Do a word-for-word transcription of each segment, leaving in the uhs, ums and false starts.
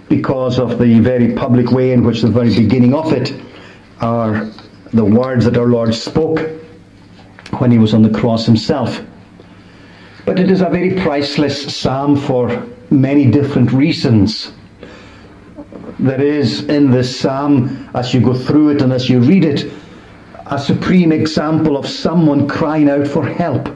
because of the very public way in which the very beginning of it are the words that our Lord spoke when he was on the cross himself. But it is a very priceless psalm for many different reasons. There is in this psalm, as you go through it and as you read it, a supreme example of someone crying out for help.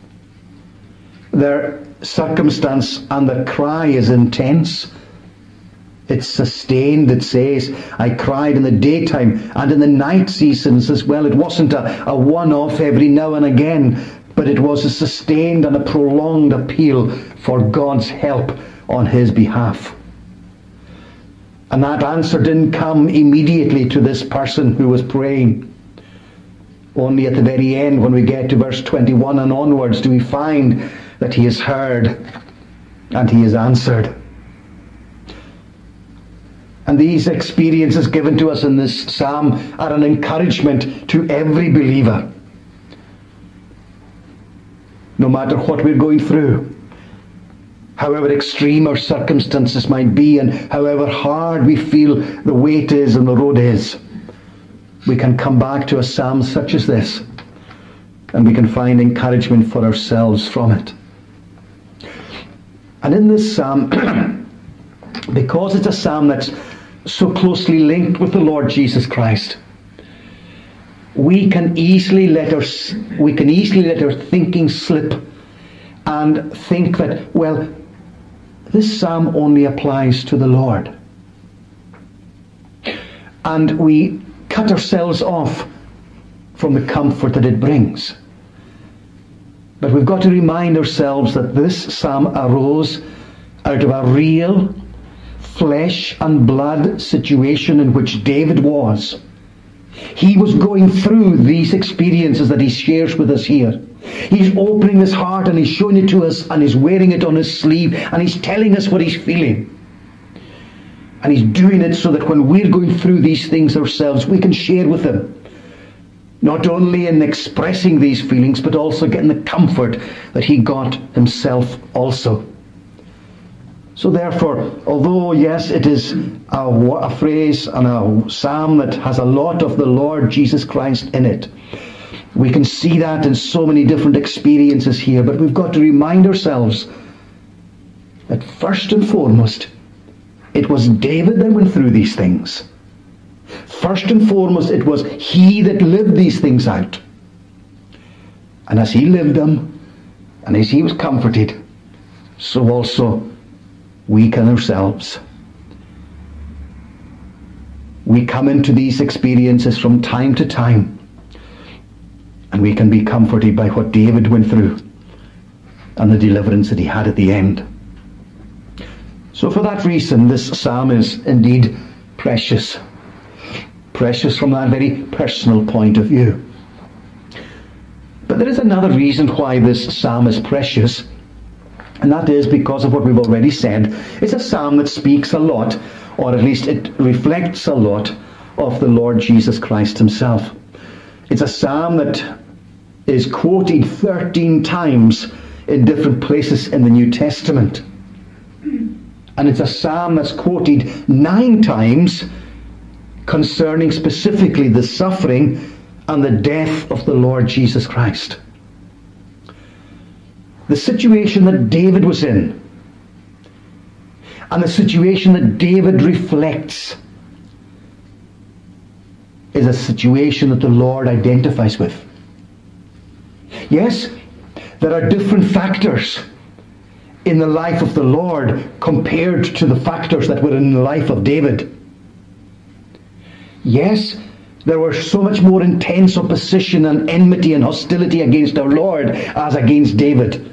Their circumstance and their cry is intense. It's sustained. It says, I cried in the daytime and in the night seasons as well. It wasn't a, a one-off every now and again, but it was a sustained and a prolonged appeal for God's help on his behalf. And that answer didn't come immediately to this person who was praying. Only at the very end, when we get to verse twenty-one and onwards, do we find that he is heard and he is answered. And these experiences given to us in this psalm are an encouragement to every believer. No matter what we're going through, however extreme our circumstances might be, and however hard we feel the weight is and the road is, we can come back to a psalm such as this, and we can find encouragement for ourselves from it. And in this psalm, because it's a psalm that's so closely linked with the Lord Jesus Christ, we can easily let our we can easily let our thinking slip and think that, well, this psalm only applies to the Lord. And we cut ourselves off from the comfort that it brings. But we've got to remind ourselves that this psalm arose out of a real flesh and blood situation in which David was. He was going through these experiences that he shares with us here. He's opening his heart and he's showing it to us and he's wearing it on his sleeve and he's telling us what he's feeling. And he's doing it so that when we're going through these things ourselves, we can share with him. Not only in expressing these feelings, but also getting the comfort that he got himself also. So therefore, although, yes, it is a, a phrase and a psalm that has a lot of the Lord Jesus Christ in it, we can see that in so many different experiences here, but we've got to remind ourselves that first and foremost, it was David that went through these things. First and foremost, it was he that lived these things out. And as he lived them, and as he was comforted, so also we can ourselves. We come into these experiences from time to time, and we can be comforted by what David went through and the deliverance that he had at the end. So for that reason, this psalm is indeed precious. Precious from that very personal point of view. But there is another reason why this psalm is precious, and that is because of what we've already said. It's a psalm that speaks a lot, or at least it reflects a lot, of the Lord Jesus Christ himself. It's a psalm that is quoted thirteen times in different places in the New Testament. And it's a psalm that's quoted nine times concerning specifically the suffering and the death of the Lord Jesus Christ. The situation that David was in, and the situation that David reflects, is a situation that the Lord identifies with. Yes, there are different factors in the life of the Lord compared to the factors that were in the life of David. Yes, there was so much more intense opposition and enmity and hostility against our Lord as against David.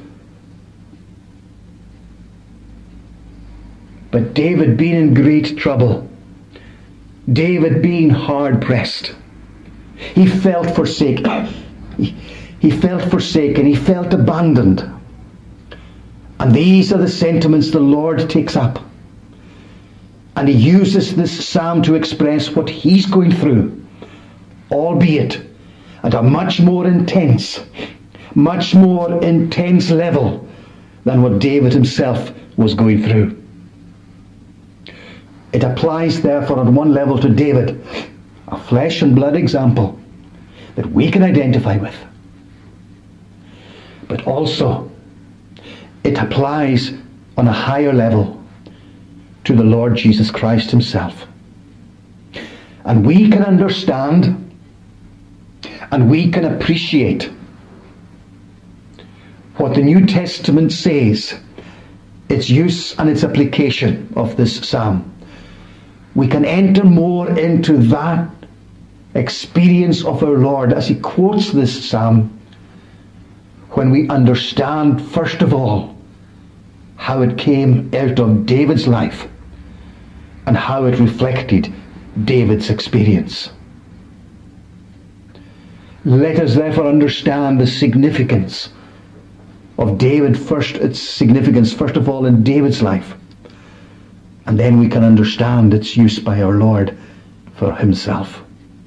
But David being in great trouble, David being hard pressed, he felt forsaken. He, he felt forsaken. He felt abandoned. And these are the sentiments the Lord takes up. And he uses this psalm to express what he's going through, albeit at a much more intense, much more intense level than what David himself was going through. It applies therefore on one level to David, a flesh and blood example that we can identify with. But also it applies on a higher level to the Lord Jesus Christ himself. And we can understand and we can appreciate what the New Testament says, its use and its application of this psalm. We can enter more into that experience of our Lord as he quotes this psalm when we understand, first of all, how it came out of David's life and how it reflected David's experience. Let us therefore understand the significance of David first, its significance first of all in David's life, and then we can understand its use by our Lord for himself.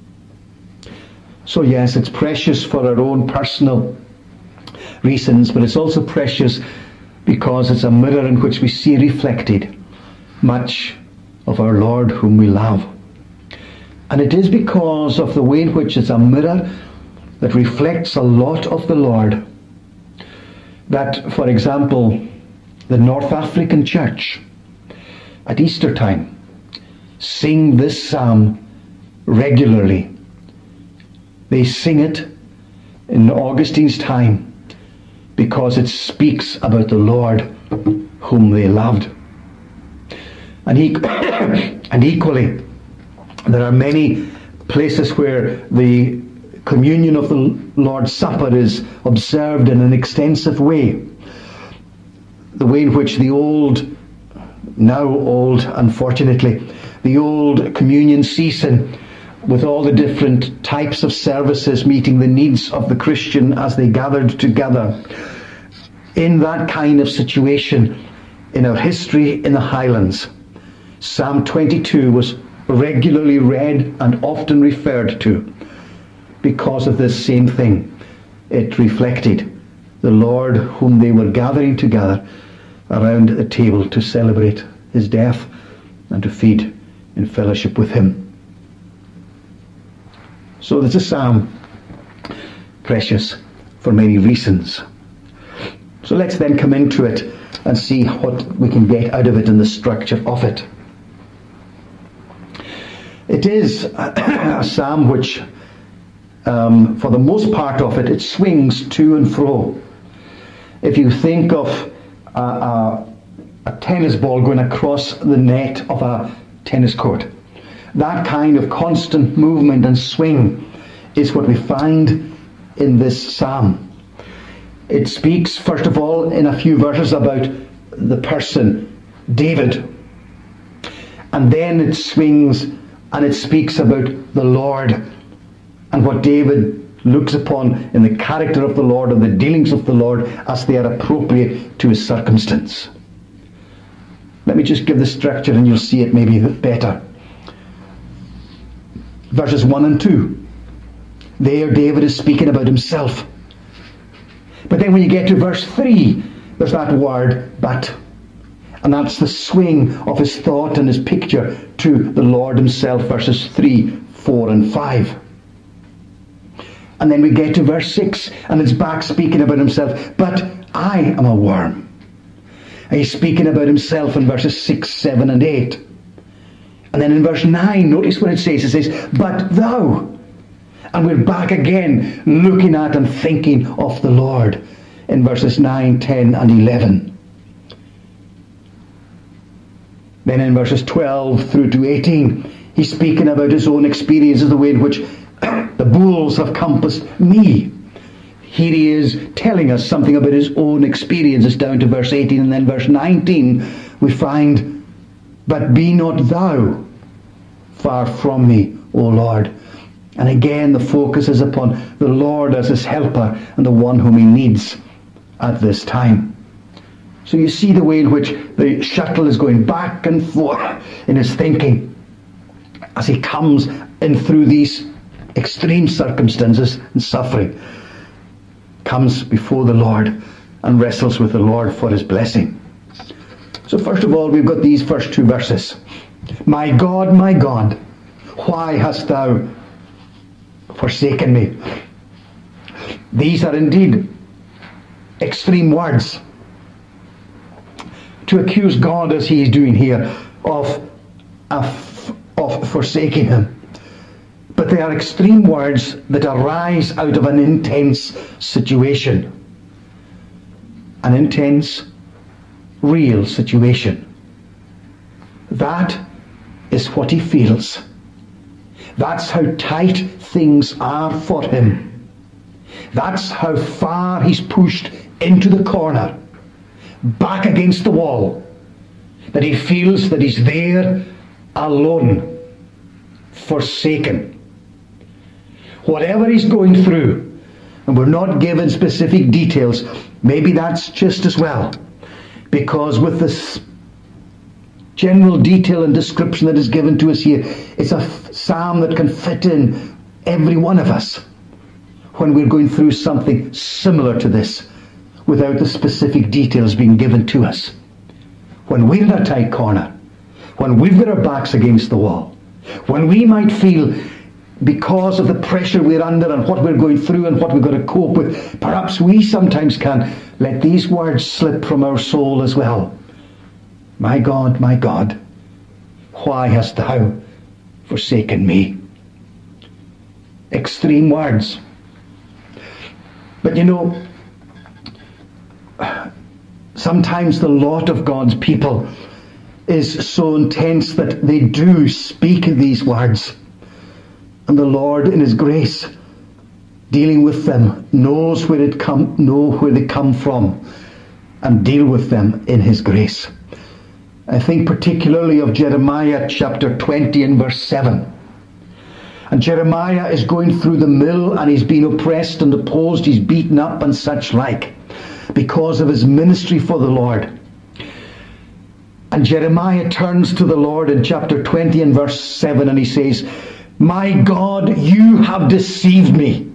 So yes, it's precious for our own personal reasons, but it's also precious because it's a mirror in which we see reflected much of our Lord whom we love. And it is because of the way in which it's a mirror that reflects a lot of the Lord that, for example, the North African church at Easter time sing this psalm regularly. They sing it in Augustine's time because it speaks about the Lord whom they loved. And, he, and equally, there are many places where the communion of the Lord's Supper is observed in an extensive way. The way in which the old, now old, unfortunately, the old communion season, with all the different types of services meeting the needs of the Christian as they gathered together. In that kind of situation, in our history in the Highlands, Psalm twenty-two was regularly read and often referred to because of this same thing. It reflected the Lord whom they were gathering together around a table to celebrate his death and to feed in fellowship with him. So this is a psalm precious for many reasons. So let's then come into it and see what we can get out of it and the structure of it. It is a, a psalm which, um, for the most part of it, it swings to and fro. If you think of a, a, a tennis ball going across the net of a tennis court, that kind of constant movement and swing is what we find in this psalm. It speaks, first of all, in a few verses about the person, David. And then it swings and it speaks about the Lord and what David looks upon in the character of the Lord and the dealings of the Lord as they are appropriate to his circumstance. Let me just give the structure and you'll see it maybe better. Verses one and two. There David is speaking about himself. But then when you get to verse three, there's that word, but. And that's the swing of his thought and his picture to the Lord himself, verses three, four and five. And then we get to verse six, and it's back speaking about himself, but I am a worm. And he's speaking about himself in verses six, seven and eight. And then in verse nine, notice what it says. It says, but thou. And we're back again looking at and thinking of the Lord in verses nine, ten and eleven. Then in verses twelve through to eighteen, he's speaking about his own experiences, the way in which the bulls have compassed me. Here he is telling us something about his own experiences down to verse eighteen, and then verse nineteen we find, but be not thou far from me, O Lord. And again the focus is upon the Lord as his helper and the one whom he needs at this time. So you see the way in which the shuttle is going back and forth in his thinking as he comes in through these extreme circumstances and suffering, comes before the Lord and wrestles with the Lord for his blessing. So first of all, we've got these first two verses. My God, my God, why hast thou forsaken me? These are indeed extreme words to accuse God, as he is doing here, of, of, of forsaking him. But they are extreme words that arise out of an intense situation. An intense, real situation. That is what he feels. That's how tight things are for him. That's how far he's pushed into the corner, back against the wall, that he feels that he's there alone, forsaken. Whatever he's going through, and we're not given specific details, maybe that's just as well, because with this general detail and description that is given to us here, it's a psalm that can fit in every one of us when we're going through something similar to this, without the specific details being given to us. When we're in a tight corner, when we've got our backs against the wall, when we might feel, because of the pressure we're under and what we're going through and what we've got to cope with, perhaps we sometimes can let these words slip from our soul as well. My God, my God, why hast thou forsaken me? Extreme words. But you know, sometimes the lot of God's people is so intense that they do speak these words. And the Lord, in his grace, dealing with them, knows where it come, know where they come from, and deal with them in his grace. I think particularly of Jeremiah chapter twenty and verse seven. And Jeremiah is going through the mill, and he's been oppressed and opposed, he's beaten up and such like, because of his ministry for the Lord. And Jeremiah turns to the Lord in chapter twenty and verse seven, and he says, My God, you have deceived me.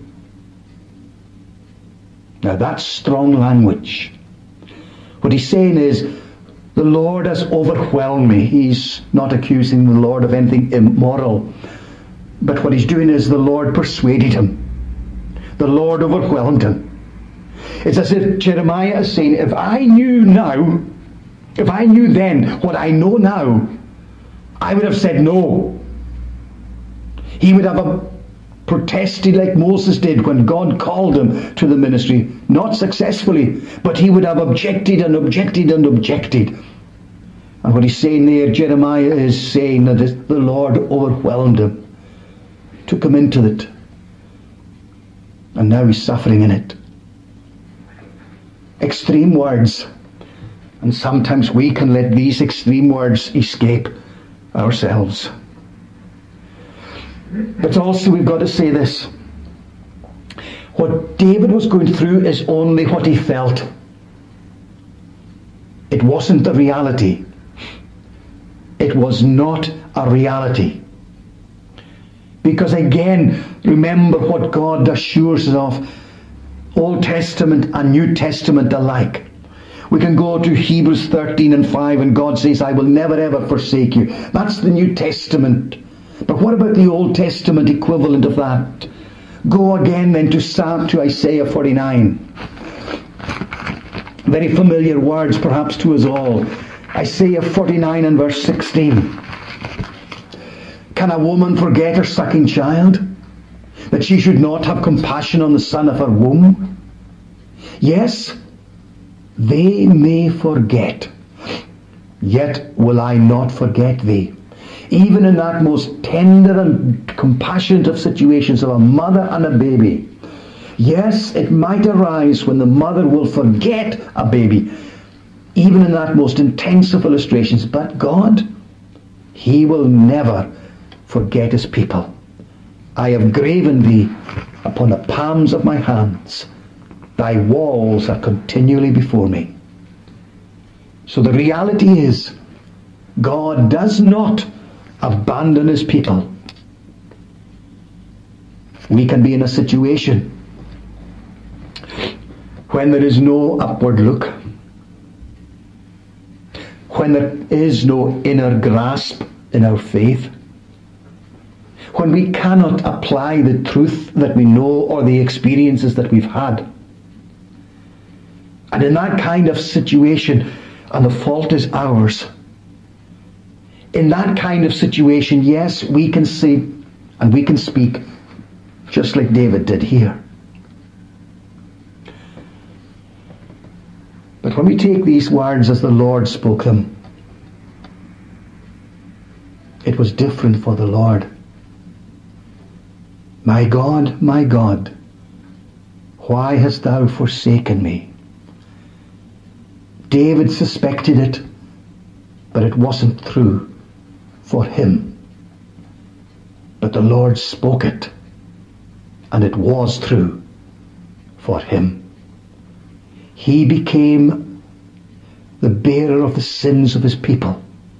Now that's strong language. What he's saying is, the Lord has overwhelmed me. He's not accusing the Lord of anything immoral. But what he's doing is, the Lord persuaded him. The Lord overwhelmed him. It's as if Jeremiah is saying, if I knew now, if I knew then what I know now, I would have said no. He would have a, protested like Moses did when God called him to the ministry. Not successfully, but he would have objected and objected and objected. And what he's saying there, Jeremiah is saying that the Lord overwhelmed him, took him into it, and now he's suffering in it. Extreme words. And sometimes we can let these extreme words escape ourselves. But also we've got to say this. What David was going through is only what he felt. It wasn't the reality. It was not a reality. Because again, remember what God assures us of, Old Testament and New Testament alike. We can go to Hebrews thirteen and five, and God says, I will never ever forsake you. That's the New Testament. But what about the Old Testament equivalent of that? Go again then to Psalm, to Isaiah forty-nine. Very familiar words perhaps to us all. Isaiah forty-nine and verse sixteen. Can a woman forget her sucking child, that she should not have compassion on the son of her womb? Yes, they may forget, yet will I not forget thee. Even in that most tender and compassionate of situations of a mother and a baby. Yes, it might arise when the mother will forget a baby, even in that most intense of illustrations. But God, he will never forget his people. I have graven thee upon the palms of my hands. Thy walls are continually before me. So the reality is, God does not abandon his people. We can be in a situation when there is no upward look, when there is no inner grasp in our faith, when we cannot apply the truth that we know or the experiences that we've had. And in that kind of situation, and the fault is ours, in that kind of situation, yes, we can see and we can speak just like David did here. But when we take these words as the Lord spoke them, it was different for the Lord. My God, my God, why hast thou forsaken me? David suspected it, but it wasn't true for him. But the Lord spoke it, and it was true for him. He became the bearer of the sins of his people.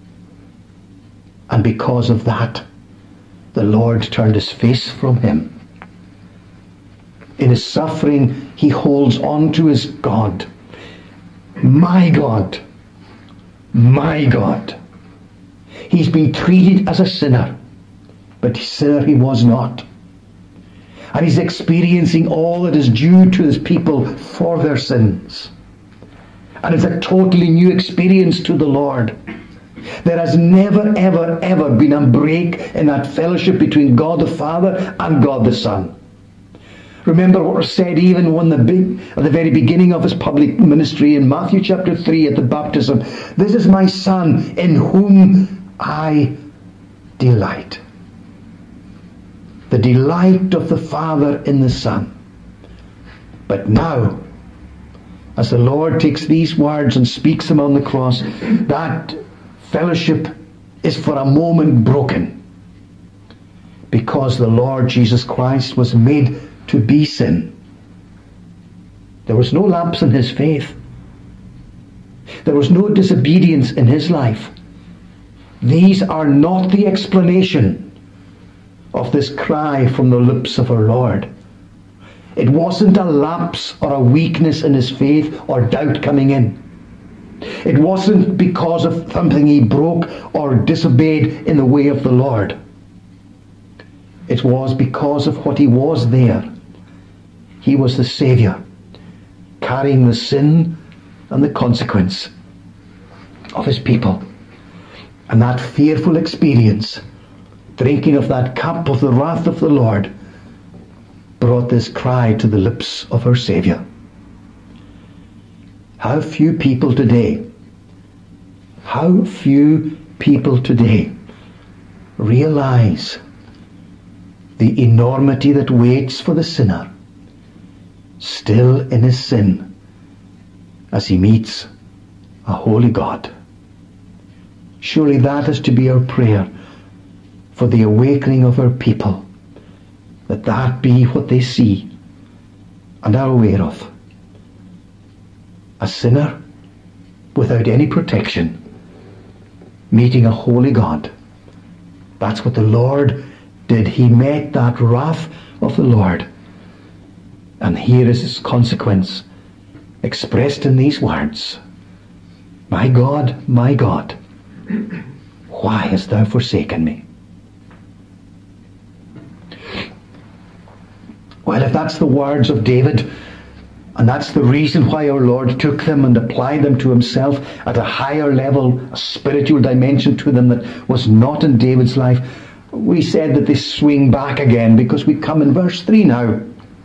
And because of that, the Lord turned his face from him. In his suffering, he holds on to his God. My God, my God. He's been treated as a sinner, but sinner he was not. And he's experiencing all that is due to his people for their sins. And it's a totally new experience to the Lord. There has never, ever, ever been a break in that fellowship between God the Father and God the Son. Remember what was said even when the big, at the very beginning of his public ministry in Matthew chapter three at the baptism. This is my Son in whom I delight. The delight of the Father in the Son. But now, as the Lord takes these words and speaks them on the cross, that fellowship is for a moment broken, because the Lord Jesus Christ was made to be sin. There was no lapse in his faith. There was no disobedience in his life. These are not the explanation of this cry from the lips of our Lord. It wasn't a lapse or a weakness in his faith or doubt coming in. It wasn't because of something he broke or disobeyed in the way of the Lord. It was because of what he was there. He was the Saviour, carrying the sin and the consequence of his people. And that fearful experience, drinking of that cup of the wrath of the Lord, brought this cry to the lips of our Saviour. How few people today, how few people today realize the enormity that waits for the sinner still in his sin as he meets a holy God. Surely that is to be our prayer for the awakening of our people, that that be what they see and are aware of. A sinner without any protection meeting a holy God. That's what the Lord did. He met that wrath of the Lord. And here is its consequence expressed in these words. My God, my God, why hast thou forsaken me? Well, if that's the words of David, and that's the reason why our Lord took them and applied them to himself at a higher level, a spiritual dimension to them that was not in David's life, we said that they swing back again because we come in verse three now.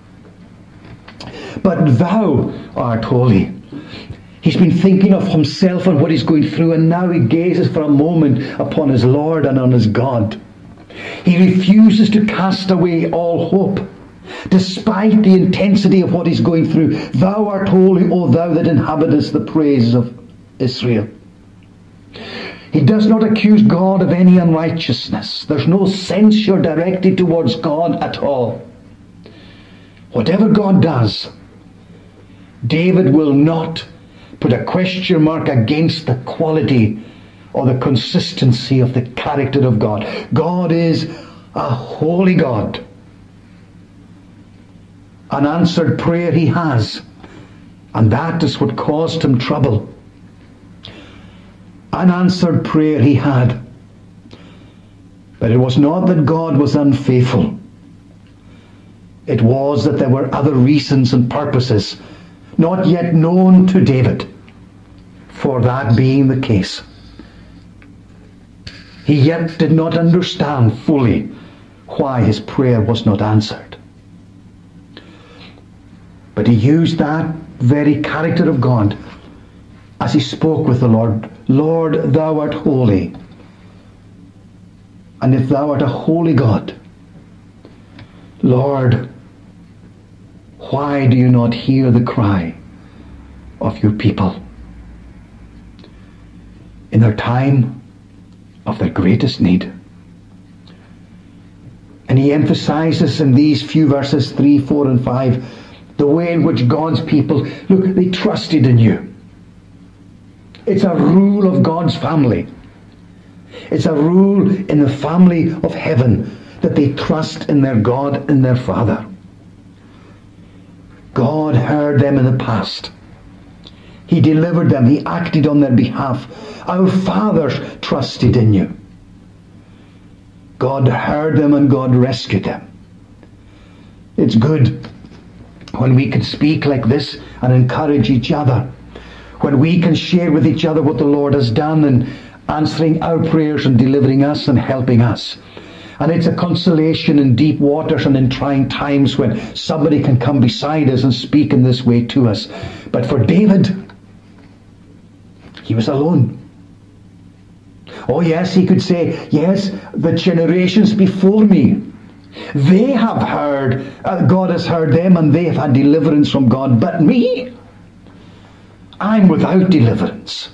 But thou art holy. He's been thinking of himself and what he's going through, and now he gazes for a moment upon his Lord and on his God. He refuses to cast away all hope. Despite the intensity of what he's going through, thou art holy, O thou that inhabitest the praises of Israel. He does not accuse God of any unrighteousness. There's no censure directed towards God at all. Whatever God does, David will not put a question mark against the quality or the consistency of the character of God. God is a holy God. An answered prayer he has, and that is what caused him trouble. An answered prayer he had, But it was not that God was unfaithful. It was that there were other reasons and purposes not yet known to David for that being the case. He yet did not understand fully why his prayer was not answered. But he used that very character of God as he spoke with the Lord. Lord, thou art holy. And if thou art a holy God, Lord, why do you not hear the cry of your people in their time of their greatest need? And he emphasizes in these few verses three, four and five the way in which God's people, look, they trusted in you. It's a rule of God's family. It's a rule in the family of heaven that they trust in their God and their Father. God heard them in the past. He delivered them. He acted on their behalf. Our fathers trusted in you. God heard them and God rescued them. It's good when we can speak like this and encourage each other. When we can share with each other what the Lord has done and answering our prayers and delivering us and helping us. And it's a consolation in deep waters and in trying times when somebody can come beside us and speak in this way to us. But for David, he was alone. Oh yes, he could say, yes, the generations before me, they have heard, uh, God has heard them and they have had deliverance from God. But me, I'm without deliverance.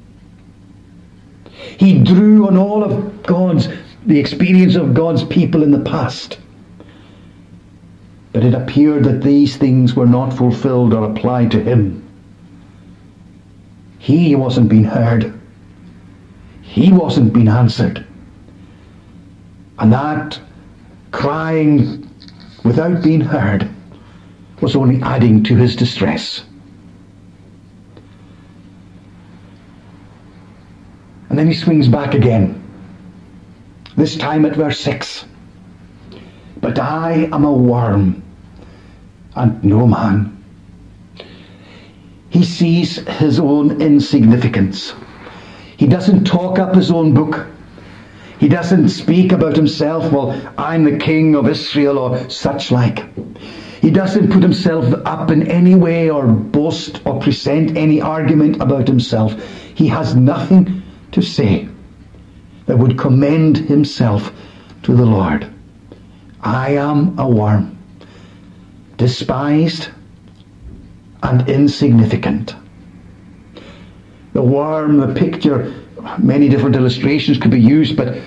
He drew on all of God's, the experience of God's people in the past. But it appeared that these things were not fulfilled or applied to him. He wasn't being heard. He wasn't being answered. And that crying without being heard was only adding to his distress. And then he swings back again, this time at verse six. But I am a worm and no man. He sees his own insignificance. He doesn't talk up his own book. He doesn't speak about himself, well, I'm the king of Israel or such like. He doesn't put himself up in any way or boast or present any argument about himself. He has nothing to say that would commend himself to the Lord. I am a worm, despised and insignificant. The worm, the picture, many different illustrations could be used, but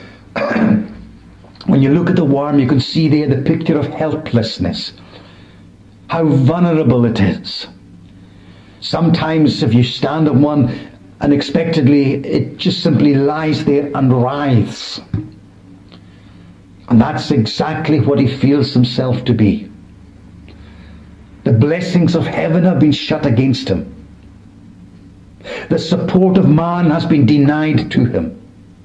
when you look at the worm, you can see there the picture of helplessness, how vulnerable it is. Sometimes if you stand on one, unexpectedly, it just simply lies there and writhes. And that's exactly what he feels himself to be. The blessings of heaven have been shut against him. The support of man has been denied to him.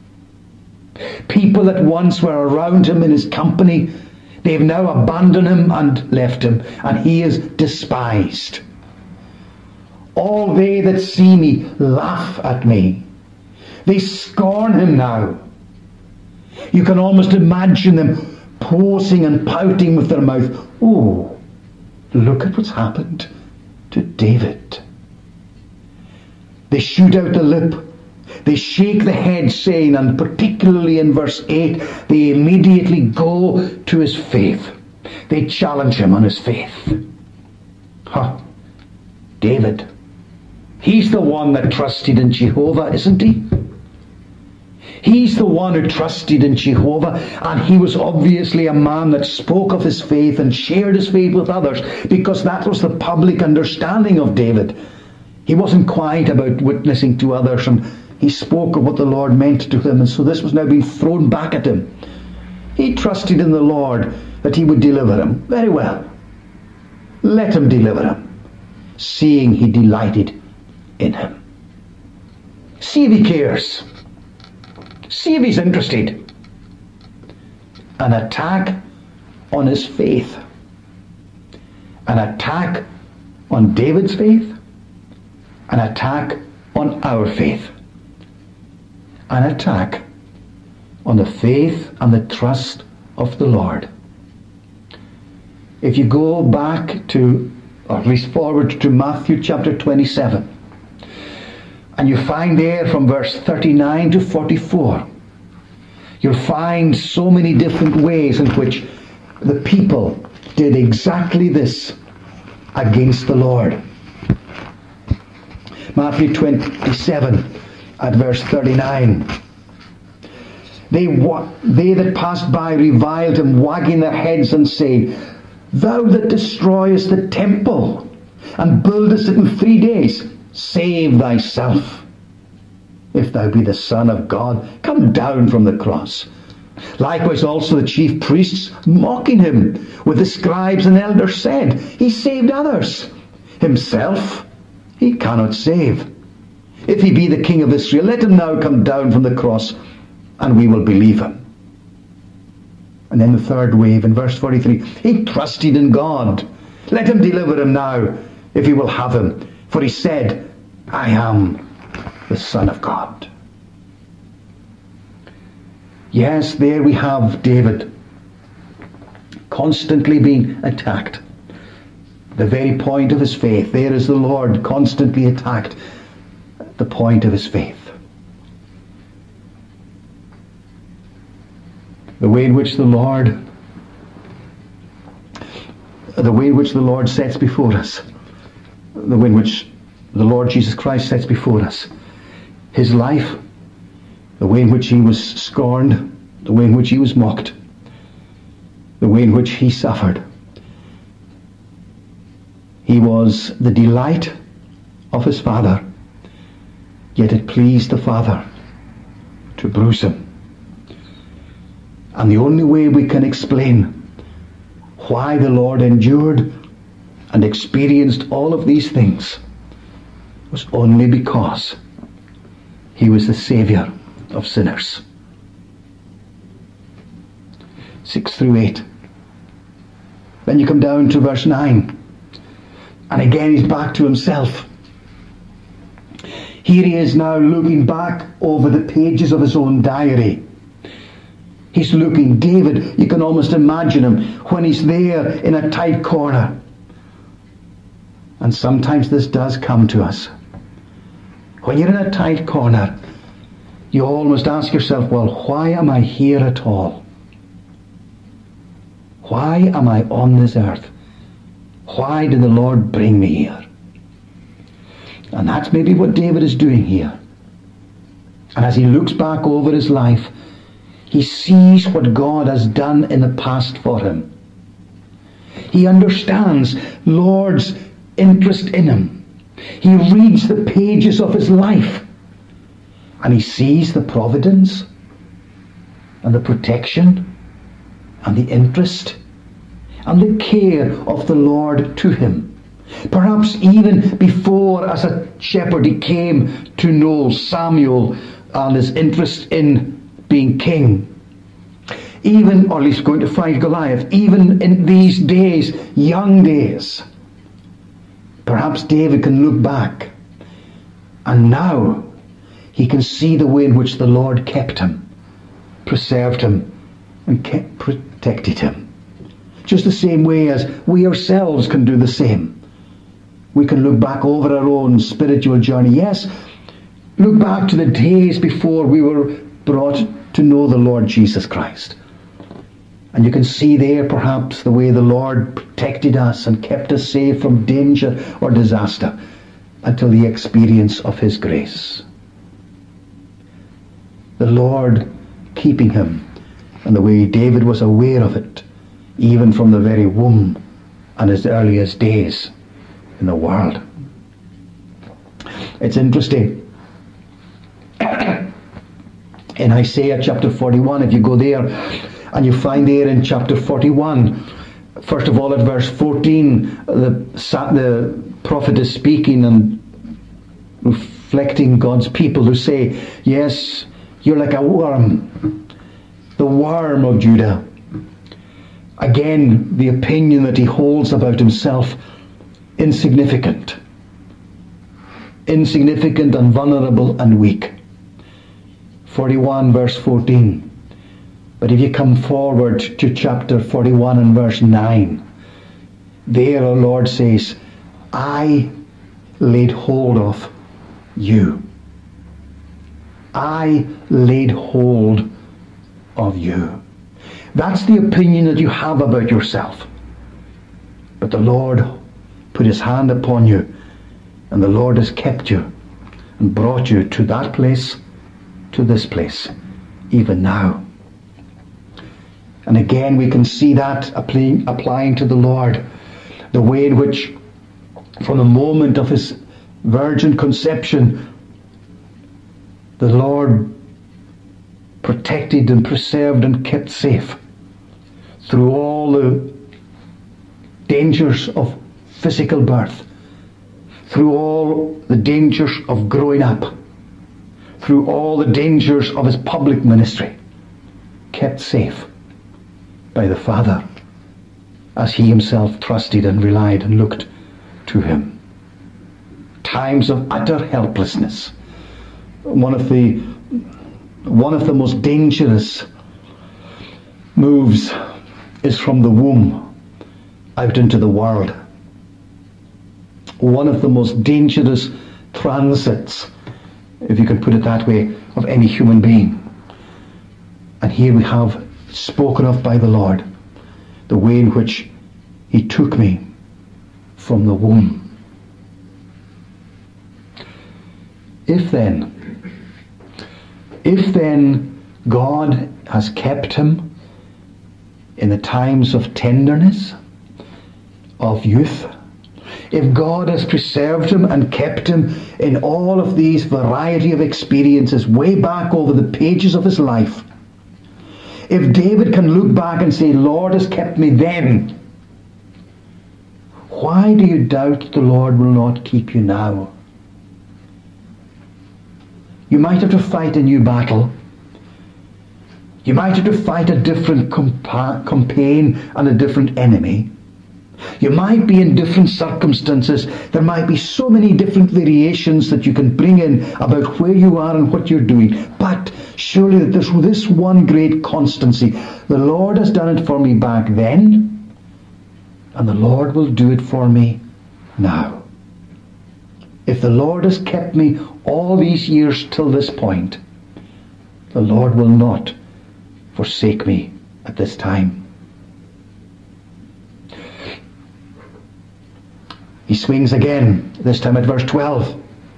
People that once were around him in his company, they've now abandoned him and left him, and he is despised. All they that see me laugh at me. They scorn him now. You can almost imagine them posing and pouting with their mouth. Oh, look at what's happened to David. They shoot out the lip. They shake the head, saying, and particularly in verse eight, they immediately go to his faith. They challenge him on his faith. Huh. David. He's the one that trusted in Jehovah, isn't he? He's the one who trusted in Jehovah, and he was obviously a man that spoke of his faith and shared his faith with others, because that was the public understanding of David. He wasn't quiet about witnessing to others, and he spoke of what the Lord meant to him, and so this was now being thrown back at him. He trusted in the Lord that he would deliver him. Very well. Let him deliver him, seeing he delighted in him. See if he cares. See if he's interested. an attack on his faith, an attack on David's faith, an attack on our faith, an attack on the faith and the trust of the Lord. If you go back to, or at least forward to Matthew chapter twenty-seven, and you find there from verse thirty-nine to forty-four, you'll find so many different ways in which the people did exactly this against the Lord. Matthew twenty-seven at verse thirty-nine. They, they that passed by reviled him, wagging their heads and saying, Thou that destroyest the temple and buildest it in three days, save thyself. If thou be the Son of God, come down from the cross. Likewise also the chief priests, mocking him, with the scribes and elders said, He saved others. Himself he cannot save. If he be the King of Israel, let him now come down from the cross, and we will believe him. And then the third wave in verse forty-three. He trusted in God. Let him deliver him now, if he will have him. For he said, I am the Son of God. Yes, there we have David constantly being attacked. The very point of his faith. There is the Lord constantly attacked at the point of his faith. The way in which the Lord the way in which the Lord sets before us, the way in which the Lord Jesus Christ sets before us his life, the way in which he was scorned, the way in which he was mocked, the way in which he suffered. He was the delight of his Father, yet it pleased the Father to bruise him. And the only way we can explain why the Lord endured and experienced all of these things was only because he was the Saviour of sinners. Six through eight. Then you come down to verse nine. And again he's back to himself. Here he is now looking back over the pages of his own diary. He's looking, David, you can almost imagine him when he's there in a tight corner. And sometimes this does come to us. When you're in a tight corner, you almost ask yourself, well, why am I here at all? Why am I on this earth? Why did the Lord bring me here? And that's maybe what David is doing here. And as he looks back over his life, he sees what God has done in the past for him. He understands Lord's interest in him. He reads the pages of his life, and he sees the providence and the protection and the interest and the care of the Lord to him. Perhaps even before, as a shepherd, he came to know Samuel and his interest in being king. Even, or at least going to fight Goliath, even in these days, young days, perhaps David can look back, and now he can see the way in which the Lord kept him, preserved him, and kept, protected him. Just the same way as we ourselves can do the same. We can look back over our own spiritual journey. Yes, look back to the days before we were brought to know the Lord Jesus Christ. And you can see there perhaps the way the Lord protected us and kept us safe from danger or disaster until the experience of his grace. The Lord keeping him, and the way David was aware of it, even from the very womb and his earliest days in the world. It's interesting. In Isaiah chapter forty-one, if you go there, and you find there in chapter forty-one, first of all at verse fourteen, the, the prophet is speaking and reflecting God's people who say, yes, you're like a worm, the worm of Judah. Again, the opinion that he holds about himself, insignificant. Insignificant and vulnerable and weak. forty-one verse fourteen. But if you come forward to chapter forty-one and verse nine, there our Lord says, I laid hold of you. I laid hold of you. That's the opinion that you have about yourself. But the Lord put his hand upon you, and the Lord has kept you and brought you to that place, to this place, even now. And again we can see that applying, applying to the Lord, the way in which from the moment of his virgin conception, the Lord protected and preserved and kept safe through all the dangers of physical birth, through all the dangers of growing up, through all the dangers of his public ministry, kept safe by the Father as he himself trusted and relied and looked to him. Times of utter helplessness. One of the one of the most dangerous moves is from the womb out into the world. One of the most dangerous transits, if you can put it that way, of any human being. And here we have spoken of by the Lord, the way in which he took me from the womb. If then, if then God has kept him in the times of tenderness, of youth, if God has preserved him and kept him in all of these variety of experiences way back over the pages of his life, if David can look back and say, Lord has kept me then, why do you doubt the Lord will not keep you now? You might have to fight a new battle. You might have to fight a different compa- campaign and a different enemy. You might be in different circumstances. There might be so many different variations that you can bring in about where you are and what you're doing. But surely that there's this one great constancy. The Lord has done it for me back then, and the Lord will do it for me now. If the Lord has kept me all these years till this point, the Lord will not forsake me at this time. He swings again, this time at verse twelve.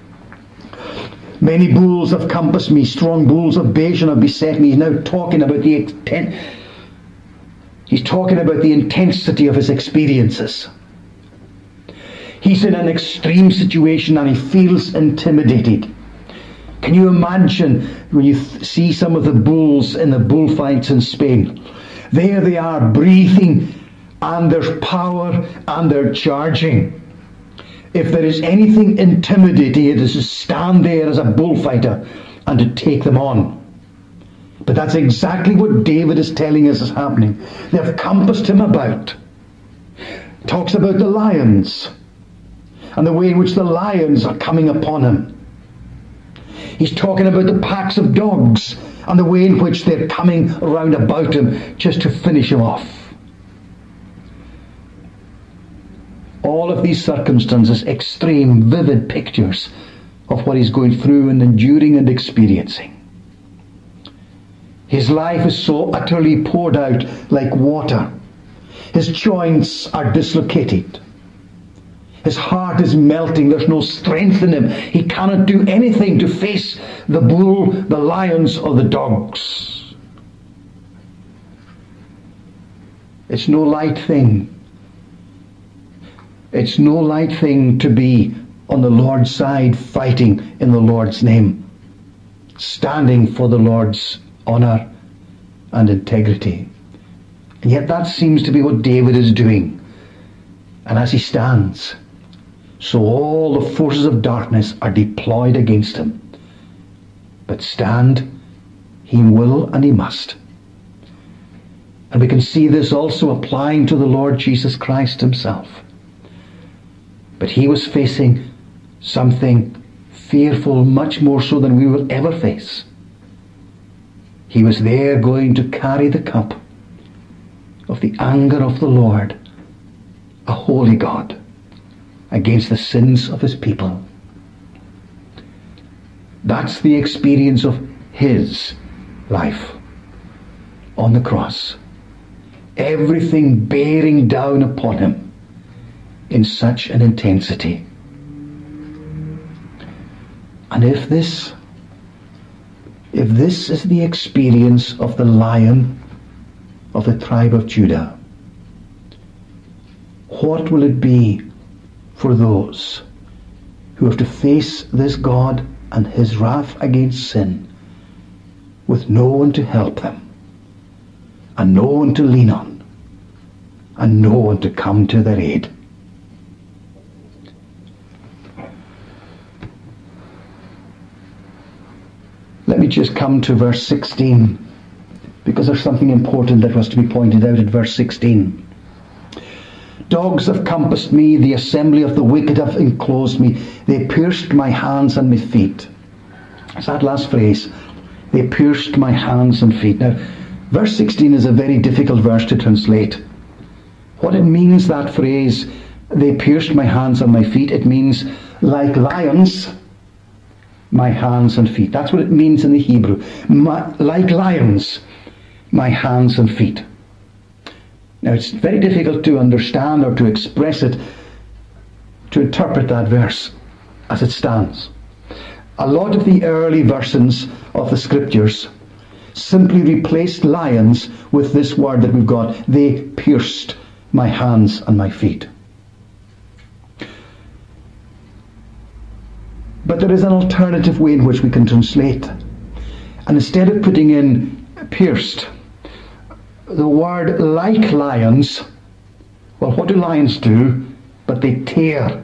Many bulls have compassed me, strong bulls of Bashan have beset me. He's now talking about the extent, he's talking about the intensity of his experiences. He's in an extreme situation and he feels intimidated. Can you imagine when you th- see some of the bulls in the bullfights in Spain? There they are breathing, and there's power, and they're charging. If there is anything intimidating, it is to stand there as a bullfighter and to take them on. But that's exactly what David is telling us is happening. They've compassed him about. Talks about the lions and the way in which the lions are coming upon him. He's talking about the packs of dogs and the way in which they're coming round about him just to finish him off. All of these circumstances, extreme, vivid pictures of what he's going through and enduring and experiencing. His life is so utterly poured out like water. His joints are dislocated. His heart is melting. There's no strength in him. He cannot do anything to face the bull, the lions, or the dogs. It's no light thing. It's no light thing to be on the Lord's side, fighting in the Lord's name, standing for the Lord's honour and integrity. And yet that seems to be what David is doing. And as he stands, so all the forces of darkness are deployed against him. But stand he will and he must. And we can see this also applying to the Lord Jesus Christ himself. But he was facing something fearful, much more so than we will ever face. He was there going to carry the cup of the anger of the Lord, a holy God, against the sins of his people. That's the experience of his life on the cross. Everything bearing down upon him in such an intensity. And if this, if this is the experience of the Lion of the tribe of Judah, what will it be for those who have to face this God and his wrath against sin with no one to help them, and no one to lean on, and no one to come to their aid? Let me just come to verse sixteen, because there's something important that was to be pointed out at verse sixteen. Dogs have compassed me, the assembly of the wicked have enclosed me. They pierced my hands and my feet. It's that last phrase. They pierced my hands and feet. Now, verse sixteen is a very difficult verse to translate. What it means, that phrase, they pierced my hands and my feet, it means like lions, my hands and feet. That's what it means in the Hebrew. My, like lions, my hands and feet. Now, it's very difficult to understand or to express it, to interpret that verse as it stands. A lot of the early versions of the scriptures simply replaced lions with this word that we've got. They pierced my hands and my feet. But there is an alternative way in which we can translate. And instead of putting in pierced, the word like lions, well, what do lions do? But they tear.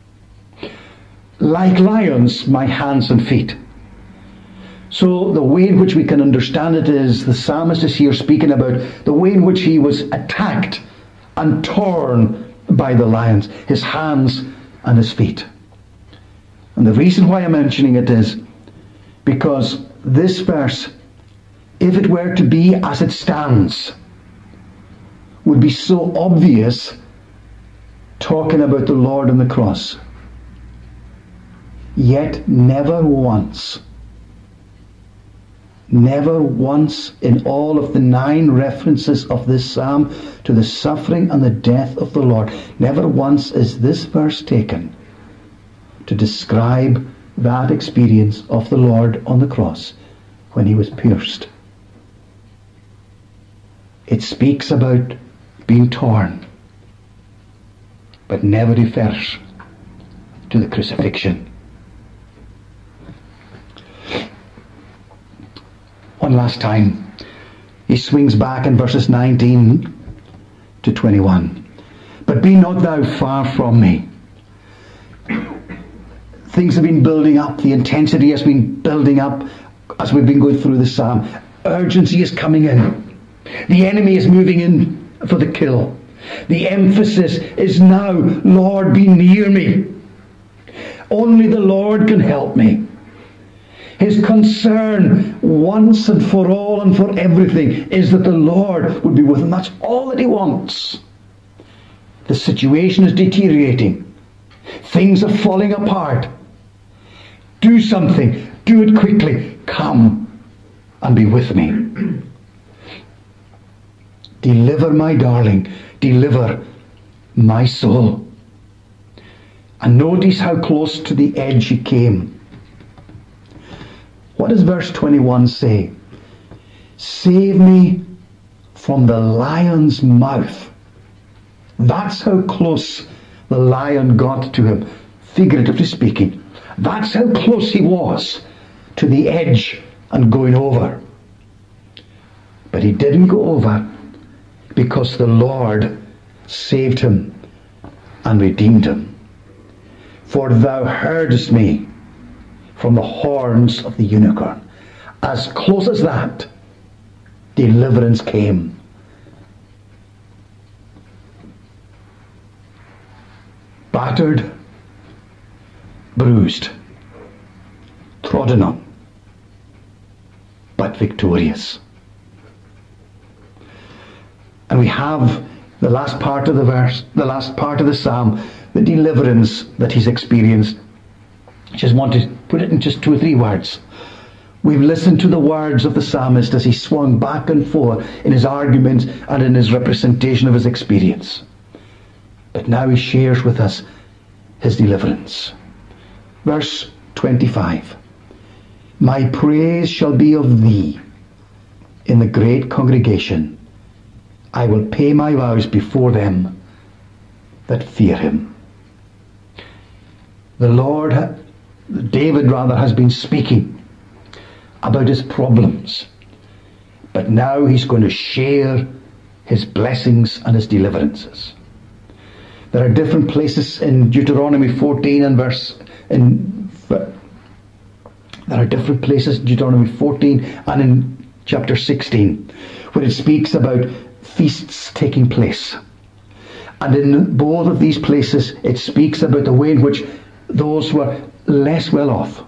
Like lions, my hands and feet. So the way in which we can understand it is, the psalmist is here speaking about the way in which he was attacked and torn by the lions, his hands and his feet. And the reason why I'm mentioning it is because this verse, if it were to be as it stands, would be so obvious talking about the Lord on the cross. Yet never once, never once in all of the nine references of this psalm to the suffering and the death of the Lord, never once is this verse taken to describe that experience of the Lord on the cross when he was pierced. It speaks about being torn, but never refers to the crucifixion. One last time, he swings back in verses nineteen to twenty-one. But be not thou far from me. Things have been building up. The intensity has been building up as we've been going through the psalm. Urgency is coming in. The enemy is moving in for the kill. The emphasis is now, Lord, be near me. Only the Lord can help me. His concern once and for all and for everything is that the Lord would be with him. That's all that he wants. The situation is deteriorating. Things are falling apart. Do something. Do it quickly. Come and be with me. Deliver my darling. Deliver my soul. And notice how close to the edge he came. What does verse twenty-one say? Save me from the lion's mouth. That's how close the lion got to him, figuratively speaking. That's how close he was to the edge and going over. But he didn't go over because the Lord saved him and redeemed him. For thou heardest me from the horns of the unicorn. As close as that, deliverance came battered, bruised, trodden on, but victorious. And we have the last part of the verse, the last part of the psalm, the deliverance that he's experienced. I just want to put it in just two or three words. We've listened to the words of the psalmist as he swung back and forth in his argument and in his representation of his experience. But now he shares with us his deliverance. Verse twenty-five. My praise shall be of thee in the great congregation. I will pay my vows before them that fear him. The Lord, David rather, has been speaking about his problems, but now he's going to share his blessings and his deliverances. There are different places in Deuteronomy fourteen and verse in there are different places in Deuteronomy fourteen and in chapter sixteen where it speaks about feasts taking place, and in both of these places it speaks about the way in which those who are less well off,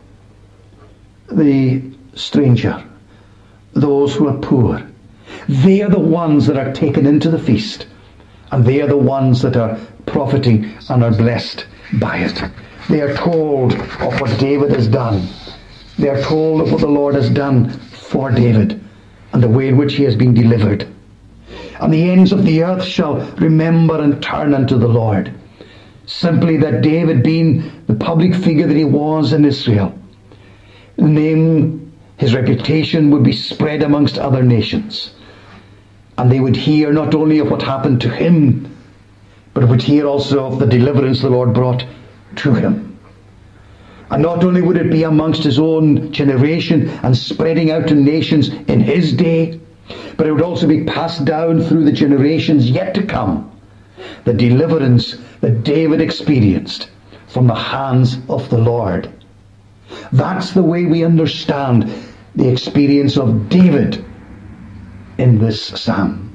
the stranger, those who are poor, they are the ones that are taken into the feast, and they are the ones that are profiting and are blessed by it. They are told of what David has done. They are told of what the Lord has done for David and the way in which he has been delivered. And the ends of the earth shall remember and turn unto the Lord. Simply that David, being the public figure that he was in Israel, the name, his reputation would be spread amongst other nations, and they would hear not only of what happened to him, but would hear also of the deliverance the Lord brought to him. And not only would it be amongst his own generation and spreading out to nations in his day, but it would also be passed down through the generations yet to come, the deliverance that David experienced from the hands of the Lord. That's the way we understand the experience of David in this psalm.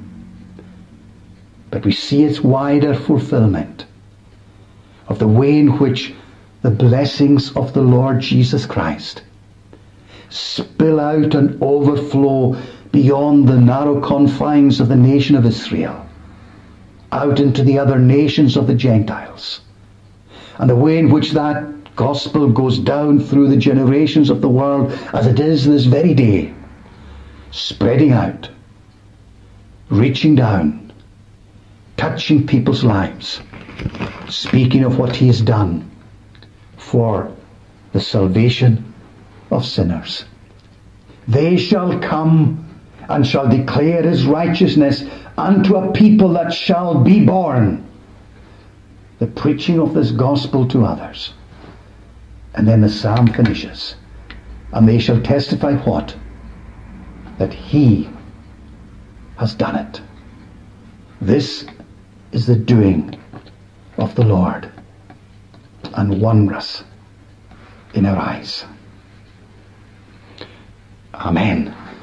But we see its wider fulfillment of the way in which the blessings of the Lord Jesus Christ spill out and overflow beyond the narrow confines of the nation of Israel, out into the other nations of the Gentiles, and the way in which that gospel goes down through the generations of the world as it is this very day, spreading out, reaching down, touching people's lives, speaking of what he has done for the salvation of sinners. They shall come and shall declare his righteousness unto a people that shall be born. The preaching of this gospel to others. And then the psalm finishes. And they shall testify what? That he has done it. This is the doing of the Lord, and wondrous in our eyes. Amen.